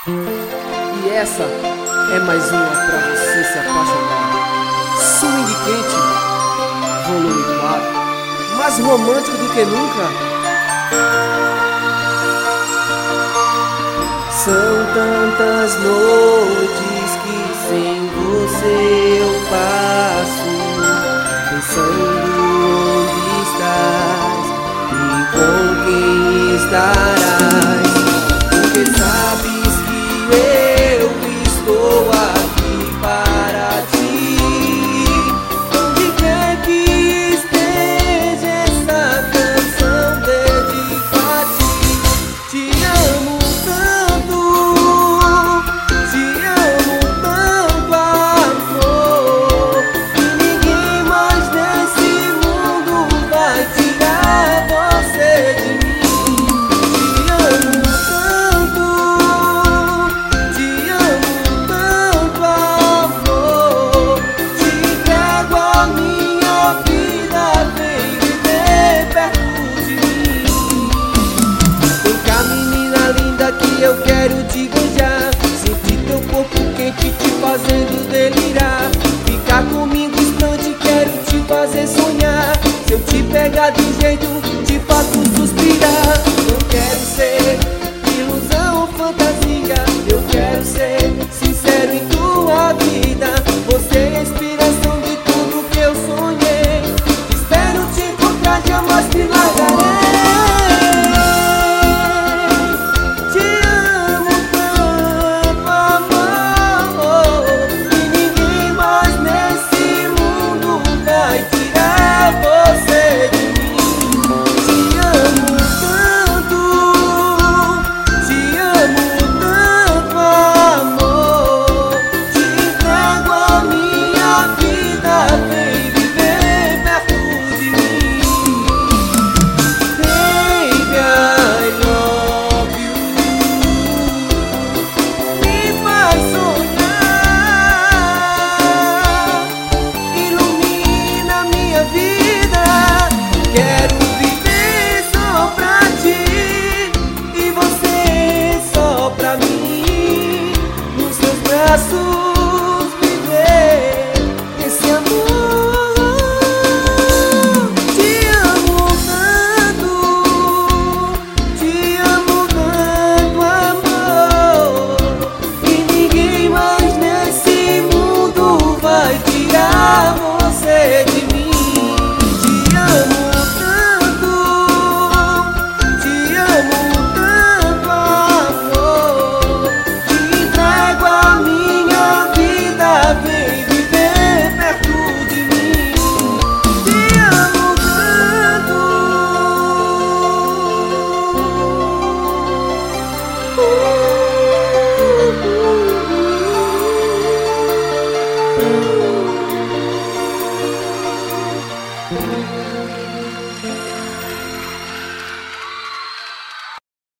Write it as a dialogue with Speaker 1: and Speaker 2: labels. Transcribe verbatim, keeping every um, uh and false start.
Speaker 1: E essa é mais uma pra você se apaixonar. Swing quente, volume quatro, mais romântico do que nunca.
Speaker 2: São tantas noites que sem você eu passo, pensando onde estás e com quem estarás. Porque sabes que eu estou aqui para ti. Onde quer que esteja, essa canção dedico a ti. Te amo tanto, te amo tanto, amor, que ninguém mais nesse mundo vai tirar você de mim. Te amo tanto, te amo tanto, amor, te entrego a minha vida, vem viver perto de mim. Vem cá, menina linda, que eu quero te beijar, sentir teu corpo quente te fazendo delirar. Ficar comigo instante, quero te fazer sonhar. Se eu te pegar do jeito